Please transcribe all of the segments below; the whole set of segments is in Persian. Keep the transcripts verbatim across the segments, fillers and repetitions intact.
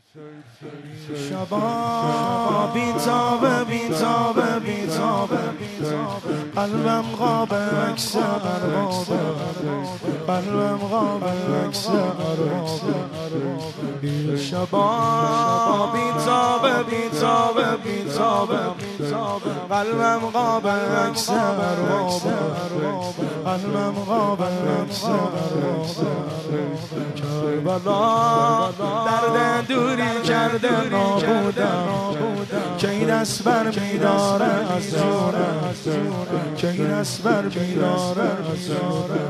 شبا بیتابه بیتابه بیتابه قلبم غاب عکس اربابه قلبم غاب عکس اربابه شبا بیتابه بیتابه بیتابه قلبم غاب عکس اربابه قلبم غاب عکس اربابه کربلا درد دوری کرده نابودم که این دست بر میداره از جونه که این دست بر میداره از جونه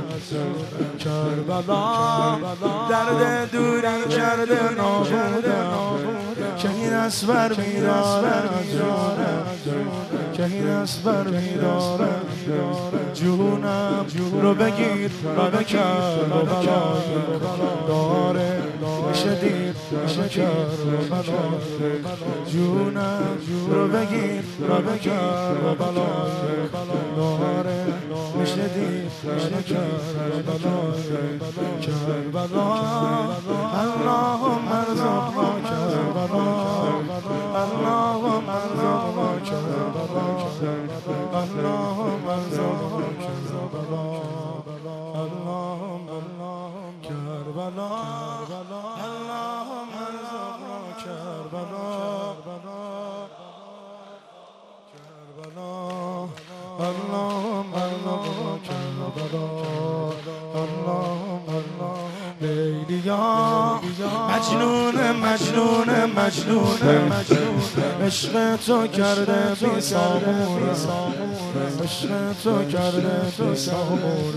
کربلا درد دوری کرده نابودم که این دست بر میداره از جونه که این دست بر میداره جونم رو بگیر و بکر و بلای داره شدید شکر و بلای جونم رو بگیر و بکر و بلای داره شدید شکر و بلای کربلا اللهم ارزقنا کربلا اللهم ارزقنا کربلا اللهم ارزقنا کربلا اللهم اللهم کربلا اللهم ارزقنا کربلا کربلا اللهم ارزقنا کربلا اللهم اللهم لیلیا مجنون مجنون مجنون عشق تو کرده بی سامون عشق تو کرده بی سامون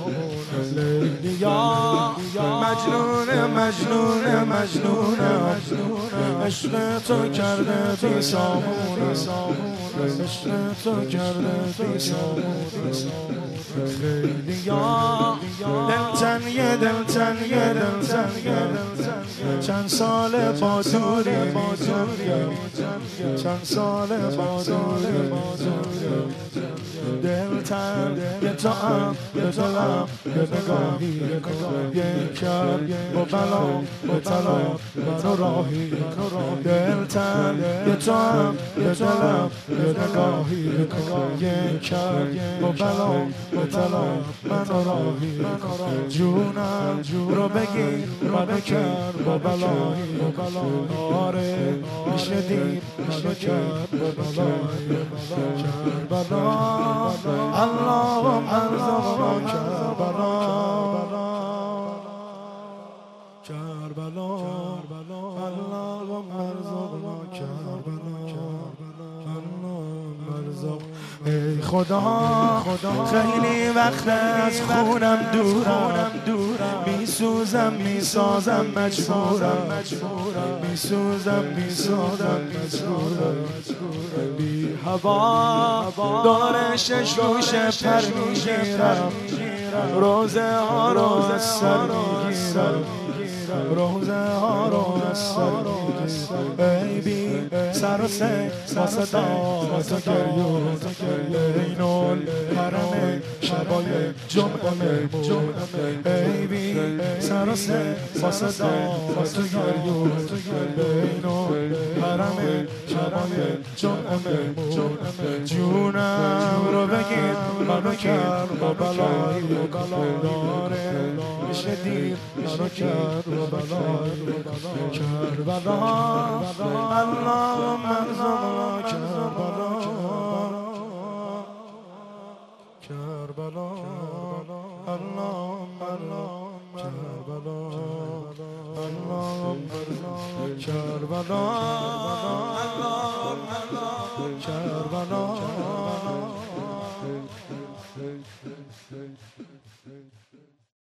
لیلیا مجنون مجنون مجنون عشق تو کرده بی سامون عشق تو کرده بی سامون خیلیا دلتنیه دلتنیه دلتنیه چند سال با دوری چند سال با دوری دلتن یه تو هم یه تو هم یه نگاهی یه کر با بلا با طلا منو راهی دلتن یه تو هم یه دلم یه نگاهی یه کر با بلا با طلا منو راهی جونم رو بگیر و بکر با بلای آره میشه دید و بکر با بلای کربلا اللهم ارزقنا کربلا کربلا اللهم ارزقنا کربلا اللهم ارزق ای خدا خیلی وقت از خونم دورم میسوزم میسازم مجبورم میسوزم میسازم مجبورم بی هوا داره شش روشه پر میگیرم روزه ها رو از سر میگیرم روزه ها رو از سر میگیرم ای بی سر و سه با صدا تو گریون این الحرم شبای جمعه ای بی سر و سه با صدا تو گریون این الحرم شبای جمعه جونم رو بگیر منو کر با بلای داره میشه دیر منو کر با بلای کربلا اللهم ارزقنا کربلا کربلا اللهم اللهم کربلا اللهم کربلا اللهم کربلا